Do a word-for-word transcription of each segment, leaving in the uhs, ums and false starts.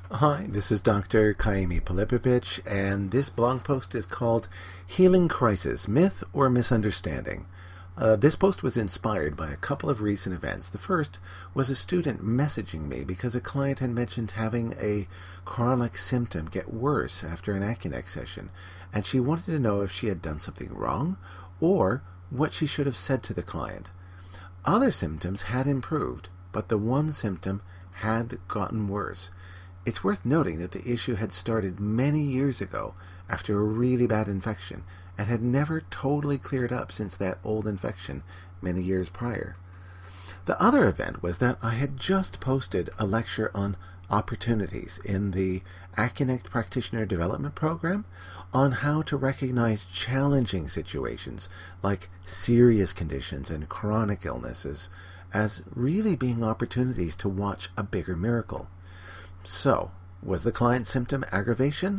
Hi, this is Doctor Kaimi Polipovich, and this blog post is called Healing Crisis, Myth or Misunderstanding. Uh, this post was inspired by a couple of recent events. The first was a student messaging me because a client had mentioned having a chronic symptom get worse after an Acunex session, and she wanted to know if she had done something wrong or what she should have said to the client. Other symptoms had improved, but the one symptom had gotten worse. It's worth noting that the issue had started many years ago after a really bad infection and had never totally cleared up since that old infection many years prior. The other event was that I had just posted a lecture on opportunities in the Acunex Practitioner Development Program on how to recognize challenging situations like serious conditions and chronic illnesses as really being opportunities to watch a bigger miracle. So, was the client's symptom aggravation,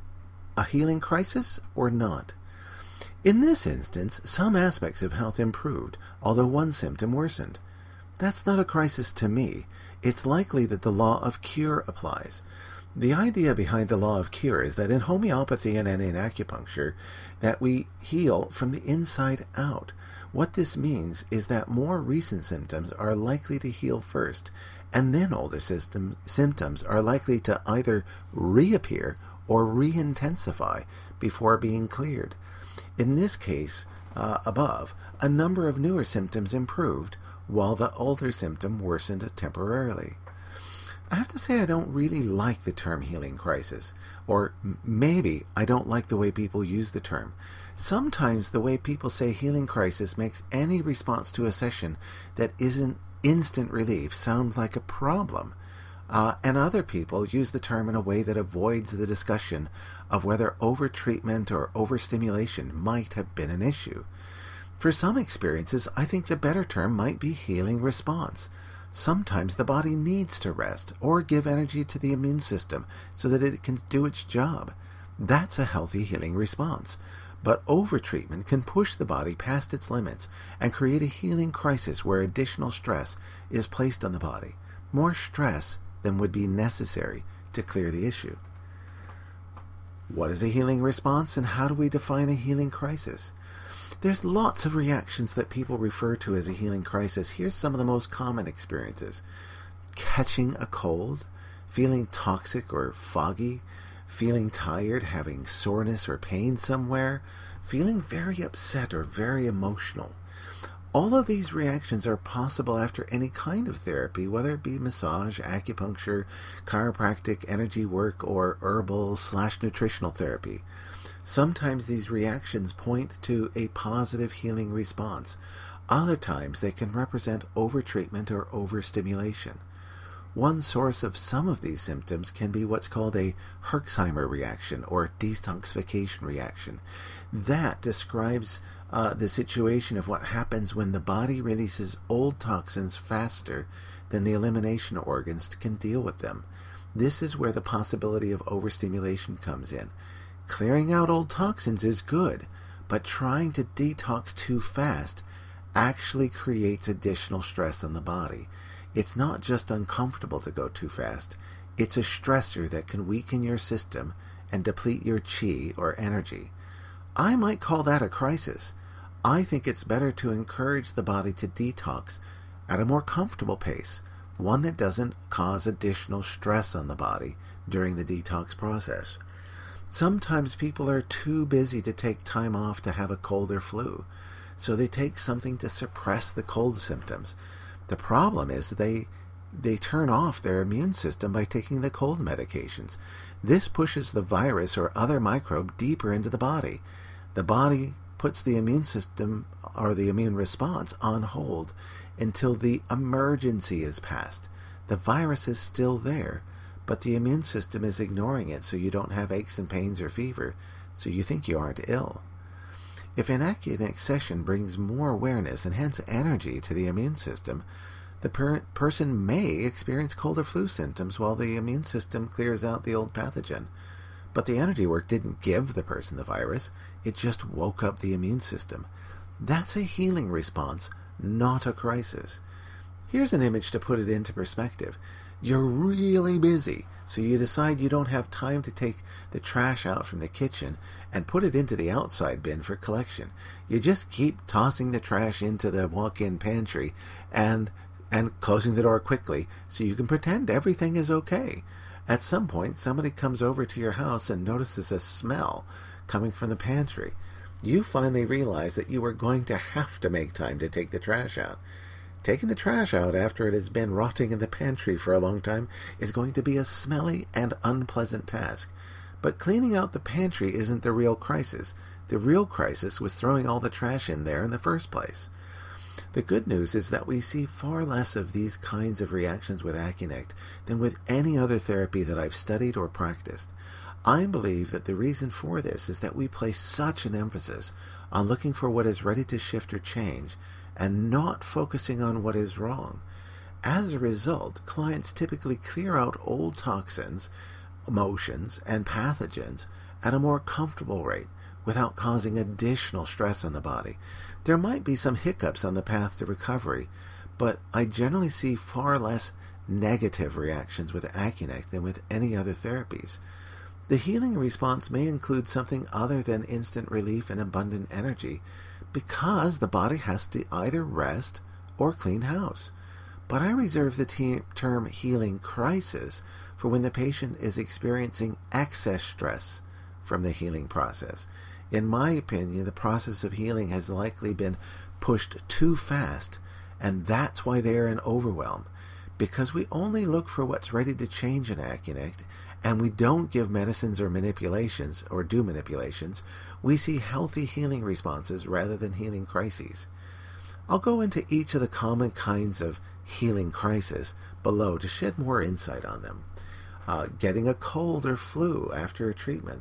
a healing crisis, or not? In this instance, some aspects of health improved, although one symptom worsened. That's not a crisis to me. It's likely that the law of cure applies. The idea behind the law of cure is that in homeopathy and in acupuncture, that we heal from the inside out. What this means is that more recent symptoms are likely to heal first, and then older system, symptoms are likely to either reappear or re-intensify before being cleared. In this case, uh, above, a number of newer symptoms improved, while the older symptom worsened temporarily. I have to say I don't really like the term healing crisis, or maybe I don't like the way people use the term. Sometimes the way people say healing crisis makes any response to a session that isn't instant relief sound like a problem, uh, and other people use the term in a way that avoids the discussion of whether overtreatment or overstimulation might have been an issue. For some experiences, I think the better term might be healing response. Sometimes the body needs to rest or give energy to the immune system so that it can do its job. That's a healthy healing response. But overtreatment can push the body past its limits and create a healing crisis where additional stress is placed on the body, more stress than would be necessary to clear the issue. What is a healing response, and how do we define a healing crisis? There's lots of reactions that people refer to as a healing crisis. Here's some of the most common experiences. Catching a cold, feeling toxic or foggy, feeling tired, having soreness or pain somewhere, feeling very upset or very emotional. All of these reactions are possible after any kind of therapy, whether it be massage, acupuncture, chiropractic, energy work, or herbal slash nutritional therapy. Sometimes these reactions point to a positive healing response. Other times they can represent overtreatment or overstimulation. One source of some of these symptoms can be what's called a Herxheimer reaction or detoxification reaction. That describes uh, the situation of what happens when the body releases old toxins faster than the elimination organs can deal with them. This is where the possibility of overstimulation comes in. Clearing out old toxins is good, but trying to detox too fast actually creates additional stress on the body. It's not just uncomfortable to go too fast. It's a stressor that can weaken your system and deplete your chi or energy. I might call that a crisis. I think it's better to encourage the body to detox at a more comfortable pace, one that doesn't cause additional stress on the body during the detox process. Sometimes people are too busy to take time off to have a cold or flu, so they take something to suppress the cold symptoms. The problem is they they turn off their immune system by taking the cold medications. This pushes the virus or other microbe deeper into the body. The body puts the immune system or the immune response on hold until the emergency is past. The virus is still there, but the immune system is ignoring it so you don't have aches and pains or fever, so you think you aren't ill. If an Acunex session brings more awareness and hence energy to the immune system, the per- person may experience cold or flu symptoms while the immune system clears out the old pathogen. But the energy work didn't give the person the virus, it just woke up the immune system. That's a healing response, not a crisis. Here's an image to put it into perspective. You're really busy, so you decide you don't have time to take the trash out from the kitchen and put it into the outside bin for collection. You just keep tossing the trash into the walk-in pantry and and closing the door quickly so you can pretend everything is okay. At some point, somebody comes over to your house and notices a smell coming from the pantry. You finally realize that you are going to have to make time to take the trash out. Taking the trash out after it has been rotting in the pantry for a long time is going to be a smelly and unpleasant task. But cleaning out the pantry isn't the real crisis. The real crisis was throwing all the trash in there in the first place. The good news is that we see far less of these kinds of reactions with Acunect than with any other therapy that I've studied or practiced. I believe that the reason for this is that we place such an emphasis on looking for what is ready to shift or change and not focusing on what is wrong. As a result, clients typically clear out old toxins, emotions, and pathogens at a more comfortable rate without causing additional stress on the body. There might be some hiccups on the path to recovery, but I generally see far less negative reactions with Acunect than with any other therapies. The healing response may include something other than instant relief and abundant energy, because the body has to either rest or clean house. But I reserve the te- term healing crisis for when the patient is experiencing excess stress from the healing process. In my opinion, the process of healing has likely been pushed too fast, and that's why they are in overwhelm. Because we only look for what's ready to change in Acunect, and we don't give medicines or manipulations, or do manipulations, we see healthy healing responses rather than healing crises. I'll go into each of the common kinds of healing crisis below to shed more insight on them. Uh, getting a cold or flu after a treatment.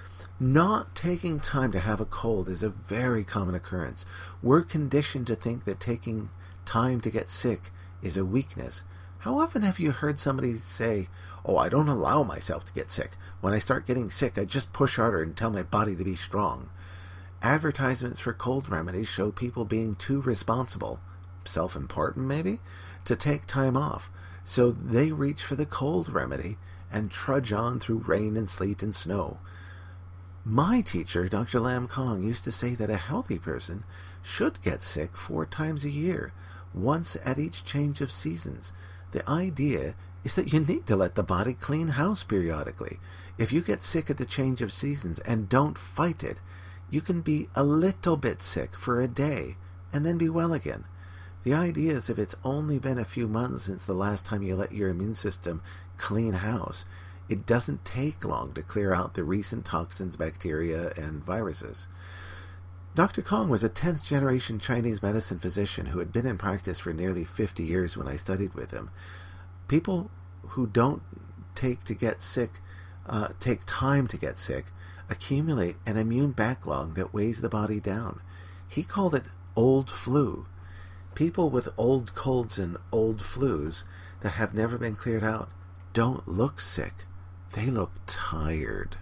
Not taking time to have a cold is a very common occurrence. We're conditioned to think that taking time to get sick is a weakness. How often have you heard somebody say, "Oh, I don't allow myself to get sick. When I start getting sick, I just push harder and tell my body to be strong"? Advertisements for cold remedies show people being too responsible, self-important maybe, to take time off. So they reach for the cold remedy and trudge on through rain and sleet and snow. My teacher, Doctor Lam Kong, used to say that a healthy person should get sick four times a year, once at each change of seasons. The idea is that you need to let the body clean house periodically. If you get sick at the change of seasons and don't fight it, you can be a little bit sick for a day and then be well again. The idea is if it's only been a few months since the last time you let your immune system clean house, it doesn't take long to clear out the recent toxins, bacteria, and viruses. Doctor Kong was a tenth generation Chinese medicine physician who had been in practice for nearly fifty years when I studied with him. People who don't take to get sick, uh, take time to get sick, accumulate an immune backlog that weighs the body down. He called it old flu. People with old colds and old flus that have never been cleared out don't look sick. They look tired.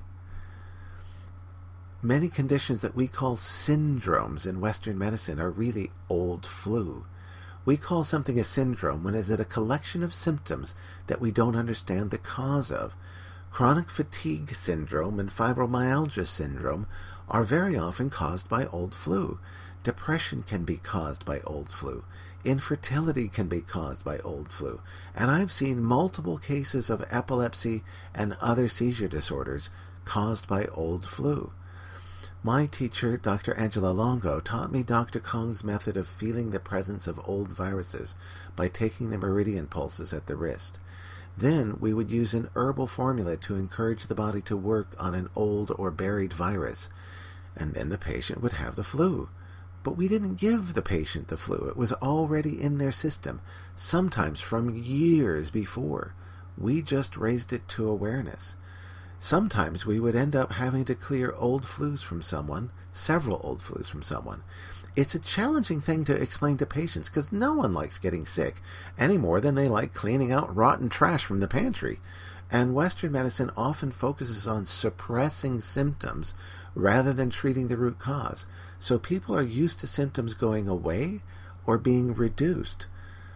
Many conditions that we call syndromes in Western medicine are really old flu. We call something a syndrome when it is a collection of symptoms that we don't understand the cause of. Chronic fatigue syndrome and fibromyalgia syndrome are very often caused by old flu. Depression can be caused by old flu. Infertility can be caused by old flu. And I've seen multiple cases of epilepsy and other seizure disorders caused by old flu. My teacher, Doctor Angela Longo, taught me Doctor Kong's method of feeling the presence of old viruses by taking the meridian pulses at the wrist. Then we would use an herbal formula to encourage the body to work on an old or buried virus, and then the patient would have the flu. But we didn't give the patient the flu. It was already in their system, sometimes from years before. We just raised it to awareness. Sometimes we would end up having to clear old flus from someone, several old flus from someone. It's a challenging thing to explain to patients because no one likes getting sick any more than they like cleaning out rotten trash from the pantry. And Western medicine often focuses on suppressing symptoms rather than treating the root cause. So people are used to symptoms going away or being reduced.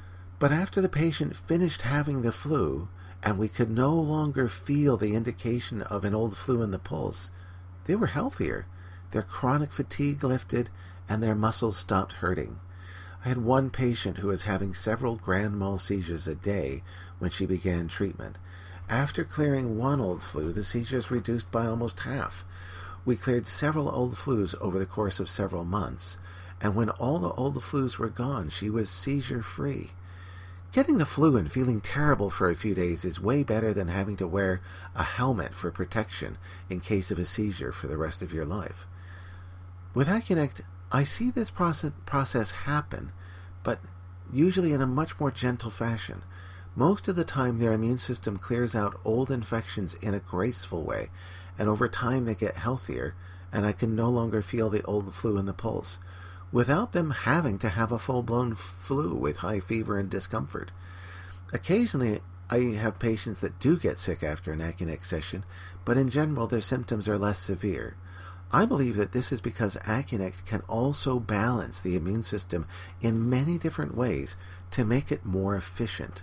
But after the patient finished having the flu, and we could no longer feel the indication of an old flu in the pulse, they were healthier. Their chronic fatigue lifted, and their muscles stopped hurting. I had one patient who was having several grand mal seizures a day when she began treatment. After clearing one old flu, the seizures reduced by almost half. We cleared several old flus over the course of several months, and when all the old flus were gone, she was seizure-free. Getting the flu and feeling terrible for a few days is way better than having to wear a helmet for protection in case of a seizure for the rest of your life. With Acunect, I see this process, process happen, but usually in a much more gentle fashion. Most of the time their immune system clears out old infections in a graceful way, and over time they get healthier, and I can no longer feel the old flu in the pulse, without them having to have a full-blown flu with high fever and discomfort. Occasionally, I have patients that do get sick after an Acunect session, but in general their symptoms are less severe. I believe that this is because Acunect can also balance the immune system in many different ways to make it more efficient.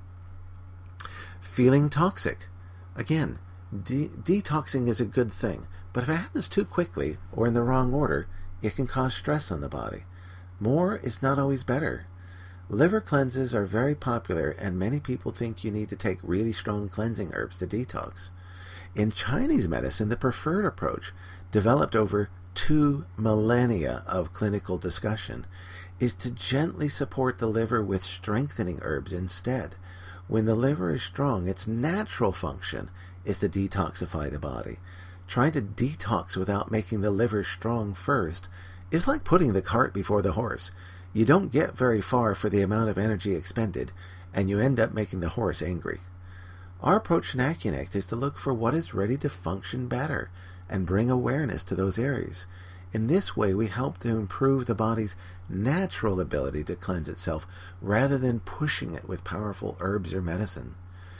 Feeling toxic. Again, de- detoxing is a good thing, but if it happens too quickly or in the wrong order, it can cause stress on the body. More is not always better. Liver cleanses are very popular, and many people think you need to take really strong cleansing herbs to detox. In Chinese medicine, the preferred approach, developed over two millennia of clinical discussion, is to gently support the liver with strengthening herbs instead. When the liver is strong, its natural function is to detoxify the body. Trying to detox without making the liver strong first is like putting the cart before the horse. You don't get very far for the amount of energy expended, and you end up making the horse angry. Our approach in Acunect is to look for what is ready to function better and bring awareness to those areas. In this way, we help to improve the body's natural ability to cleanse itself rather than pushing it with powerful herbs or medicine.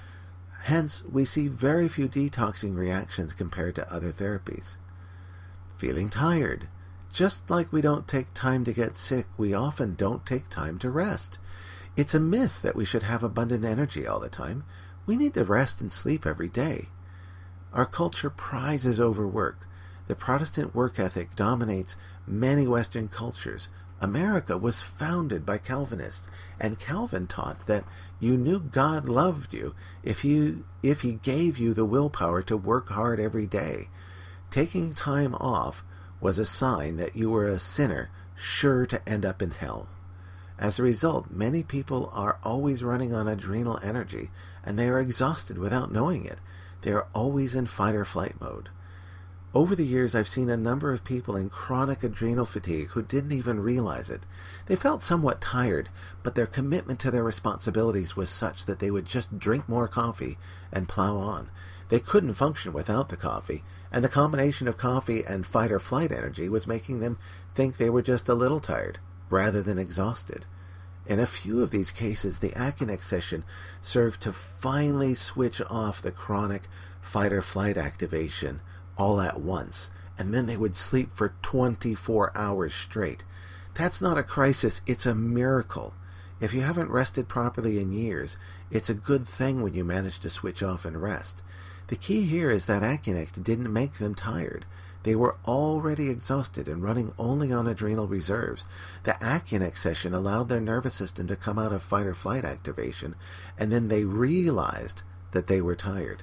Hence, we see very few detoxing reactions compared to other therapies. Feeling tired. Just like we don't take time to get sick, we often don't take time to rest. It's a myth that we should have abundant energy all the time. We need to rest and sleep every day. Our culture prizes overwork. The Protestant work ethic dominates many Western cultures. America was founded by Calvinists, and Calvin taught that you knew God loved you if you if he gave you the willpower to work hard every day. Taking time off was a sign that you were a sinner sure to end up in hell. As a result, many people are always running on adrenal energy, and they are exhausted without knowing it. They are always in fight or flight mode. Over the years, I've seen a number of people in chronic adrenal fatigue who didn't even realize it. They felt somewhat tired, but their commitment to their responsibilities was such that they would just drink more coffee and plow on. They couldn't function without the coffee, and the combination of coffee and fight or flight energy was making them think they were just a little tired, rather than exhausted. In a few of these cases, the Acunect session served to finally switch off the chronic fight or flight activation all at once, and then they would sleep for twenty-four hours straight. That's not a crisis, it's a miracle. If you haven't rested properly in years, it's a good thing when you manage to switch off and rest. The key here is that Acunect didn't make them tired. They were already exhausted and running only on adrenal reserves. The Acunect session allowed their nervous system to come out of fight or flight activation, and then they realized that they were tired.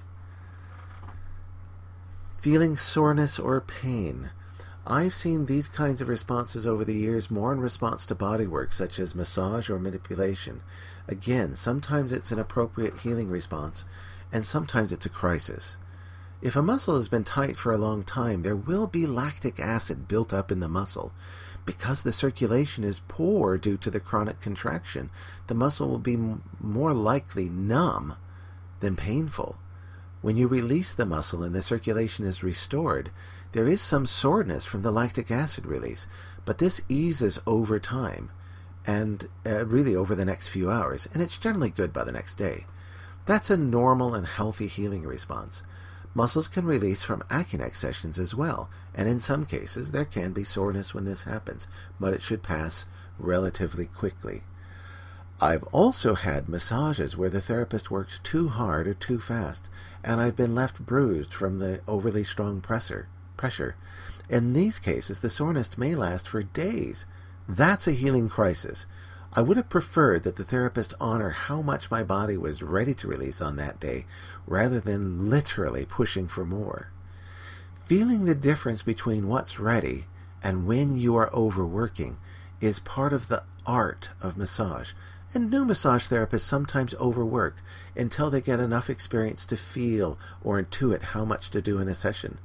Feeling soreness or pain. I've seen these kinds of responses over the years more in response to bodywork, such as massage or manipulation. Again, sometimes it's an appropriate healing response, and sometimes it's a crisis. If a muscle has been tight for a long time, there will be lactic acid built up in the muscle. Because the circulation is poor due to the chronic contraction, the muscle will be m- more likely numb than painful. When you release the muscle and the circulation is restored, there is some soreness from the lactic acid release, but this eases over time, and uh, really over the next few hours, and it's generally good by the next day. That's a normal and healthy healing response. Muscles can release from Acunect sessions as well, and in some cases there can be soreness when this happens, but it should pass relatively quickly. I've also had massages where the therapist worked too hard or too fast, and I've been left bruised from the overly strong pressure. pressure. In these cases, the soreness may last for days. That's a healing crisis. I would have preferred that the therapist honor how much my body was ready to release on that day, rather than literally pushing for more. Feeling the difference between what's ready and when you are overworking is part of the art of massage, and new massage therapists sometimes overwork until they get enough experience to feel or intuit how much to do in a session.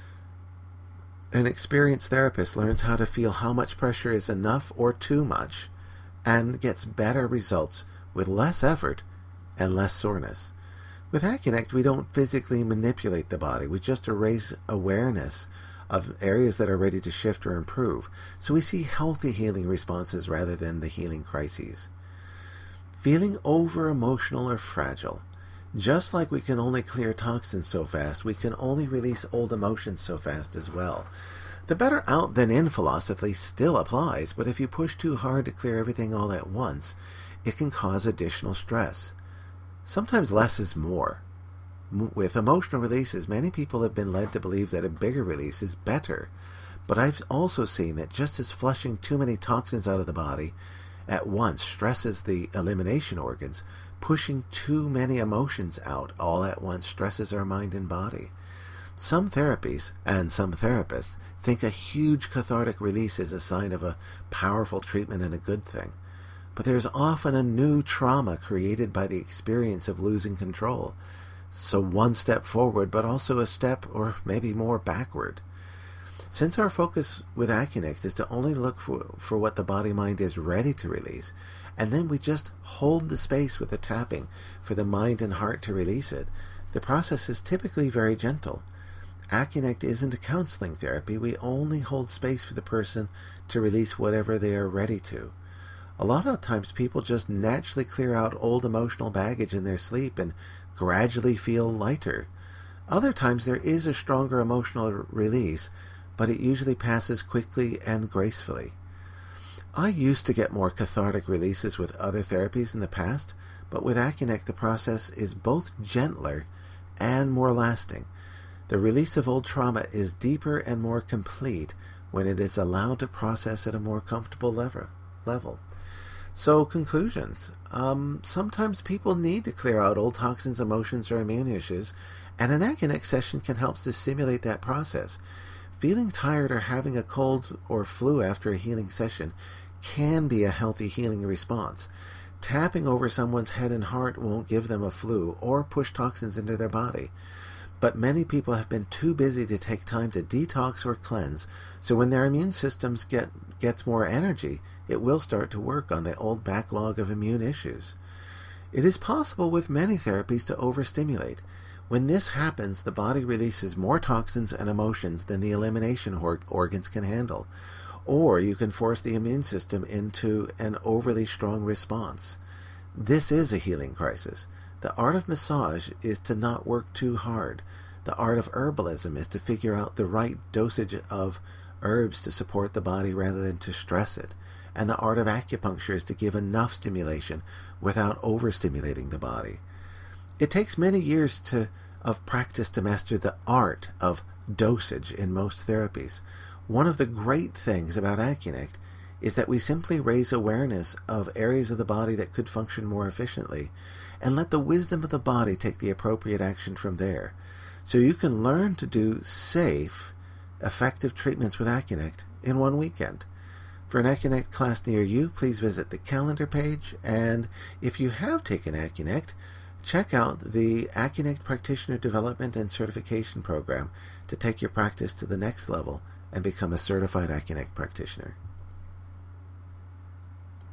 An experienced therapist learns how to feel how much pressure is enough or too much, and gets better results with less effort and less soreness. With Acunect, we don't physically manipulate the body. We just raise awareness of areas that are ready to shift or improve. So we see healthy healing responses rather than the healing crises. Feeling over-emotional or fragile. Just like we can only clear toxins so fast, we can only release old emotions so fast as well. The better out than in philosophy still applies, but if you push too hard to clear everything all at once, it can cause additional stress. Sometimes less is more. With emotional releases, many people have been led to believe that a bigger release is better, but I've also seen that just as flushing too many toxins out of the body at once stresses the elimination organs, pushing too many emotions out all at once stresses our mind and body. Some therapies, and some therapists, think a huge cathartic release is a sign of a powerful treatment and a good thing. But there's often a new trauma created by the experience of losing control. So one step forward, but also a step or maybe more backward. Since our focus with Acunect is to only look for, for what the body-mind is ready to release, and then we just hold the space with the tapping for the mind and heart to release it, the process is typically very gentle. Acunect isn't a counseling therapy. We only hold space for the person to release whatever they are ready to. A lot of times people just naturally clear out old emotional baggage in their sleep and gradually feel lighter. Other times there is a stronger emotional release, but it usually passes quickly and gracefully. I used to get more cathartic releases with other therapies in the past, but with Acunect the process is both gentler and more lasting. The release of old trauma is deeper and more complete when it is allowed to process at a more comfortable level. So, conclusions. Um, sometimes people need to clear out old toxins, emotions, or immune issues, and an Acunect session can help to stimulate that process. Feeling tired or having a cold or flu after a healing session can be a healthy healing response. Tapping over someone's head and heart won't give them a flu or push toxins into their body. But many people have been too busy to take time to detox or cleanse, so when their immune systems get gets more energy, it will start to work on the old backlog of immune issues. It is possible with many therapies to overstimulate. When this happens, the body releases more toxins and emotions than the elimination or- organs can handle, or you can force the immune system into an overly strong response. This is a healing crisis. The art of massage is to not work too hard. The art of herbalism is to figure out the right dosage of herbs to support the body rather than to stress it. And the art of acupuncture is to give enough stimulation without overstimulating the body. It takes many years to, of practice to master the art of dosage in most therapies. One of the great things about Acunect is that we simply raise awareness of areas of the body that could function more efficiently, and let the wisdom of the body take the appropriate action from there. So you can learn to do safe, effective treatments with Acunect in one weekend. For an Acunect class near you, please visit the calendar page, and if you have taken Acunect, check out the Acunect Practitioner Development and Certification Program to take your practice to the next level and become a certified Acunect practitioner.